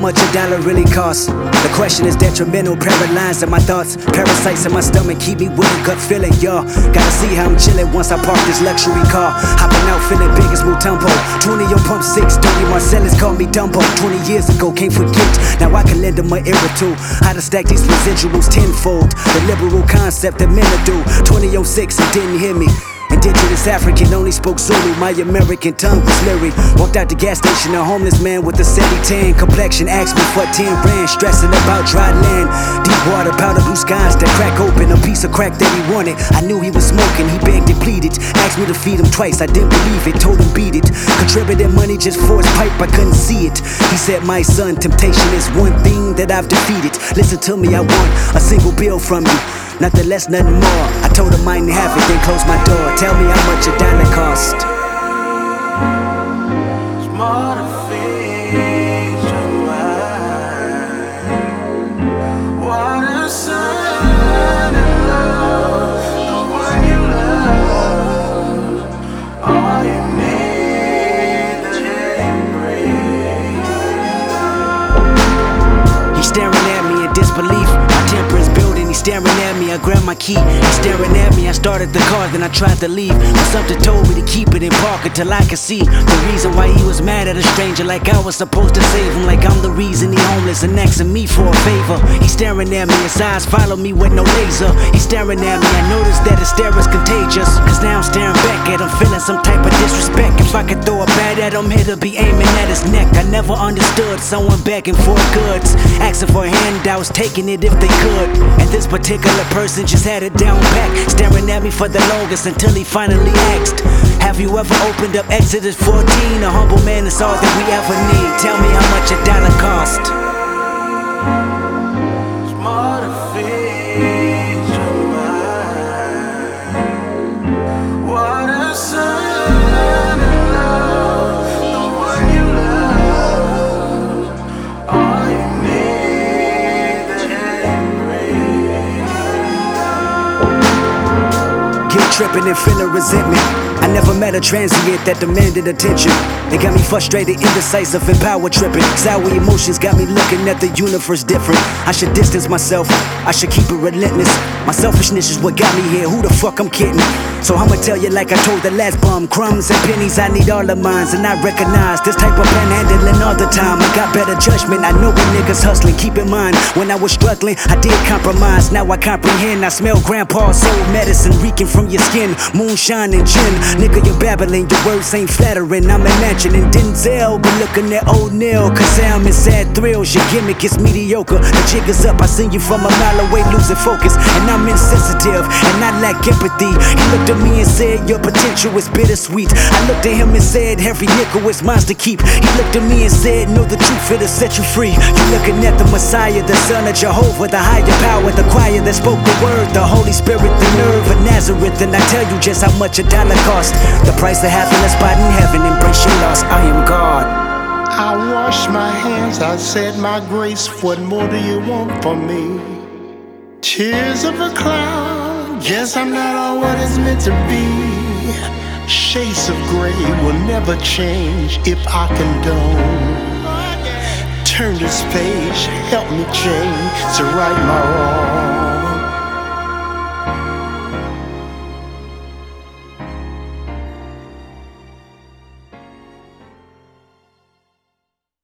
much a dollar really costs? The question is detrimental, paralyzed in my thoughts. Parasites in my stomach keep me with a gut feeling, y'all. Gotta see how I'm chillin' once I park this luxury car. Hopping out feeling big as Mutombo. 20 on pump 6, 30 Marcellus called me Dumbo. 20 years ago, can't forget. Now I can lend them an ear or two. How to stack these residuals tenfold. The liberal concept that men do. 20 on 6 and didn't hear me. Indigenous African, only spoke Zulu. My American tongue was lyric. Walked out the gas station, a homeless man with a 70-tan complexion. Asked me for 10 rand, stressing about dry land. Deep water, powder blue skies that crack open. A piece of crack that he wanted. I knew he was smoking, he begged and pleaded. Asked me to feed him twice, I didn't believe it. Told him beat it. Contributed money just for his pipe, I couldn't see it. He said, my son, temptation is one thing that I've defeated. Listen to me, I want a single bill from you. Nothing less, nothing more. I told him I didn't have it, then closed my door. Tell me how much a dollar cost. It's more to feed your mind. Water, sun, and love. The one you love. All you need to breathe. He's staring at me in disbelief. My temper is building. He's staring at me, I grabbed my key. He's staring at me, I started the car, then I tried to leave. But something told me to keep it in park until I could see the reason why he was mad at a stranger. Like I was supposed to save him, like I'm the reason he homeless and asking me for a favor. He's staring at me, his eyes follow me with no laser. He's staring at me, I noticed that his stare is contagious. Cause now I'm staring back at him, feeling some type of disrespect. If I could throw a bat at him, it'll be aiming at his neck. I never understood someone begging for goods, asking for handouts, taking it if they could. And this particular person just had it down pat, staring at me for the longest until he finally asked, have you ever opened up Exodus 14? A humble man is all that we ever need. Tell me how much a dollar cost. It's more to feed your mind. Water, sun, and love. The one you love. All you need to breathe. Guilt tripping and feeling resentment. I never met a transient that demanded attention. They got me frustrated, indecisive, and power tripping. Sour emotions got me looking at the universe different. I should distance myself, I should keep it relentless. My selfishness is what got me here, who the fuck I'm kidding? So I'ma tell you like I told the last bum. Crumbs and pennies, I need all of mine. And I recognize this type of panhandling all the time. I got better judgment, I know when niggas hustling. Keep in mind, when I was struggling, I did compromise. Now I comprehend, I smell grandpa's soul medicine reeking from your skin. Moonshine and gin, nigga you're babbling, your words ain't flattering. I'm imagining Denzel, but looking at O'Neal. Cause I'm in sad thrills, your gimmick is mediocre. The jig is up, I seen you from a mile away losing focus. And I'm insensitive, and I lack empathy. He looked at me and said, your potential is bittersweet. I looked at him and said, every nickel is mine to keep. He looked at me and said, know the truth, it'll set you free. You looking at the Messiah, the Son of Jehovah, the higher power, the choir that spoke the word, the Holy Spirit, the nerve of Nazareth. And I tell you just how much a dollar cost. The price of having a spot in heaven, embrace your loss, I am God. I washed my hands, I said my grace. What more do you want from me? Tears of a cloud, guess I'm not all what it's meant to be. Shades of gray will never change if I condone. Turn this page, help me change to right my wrong.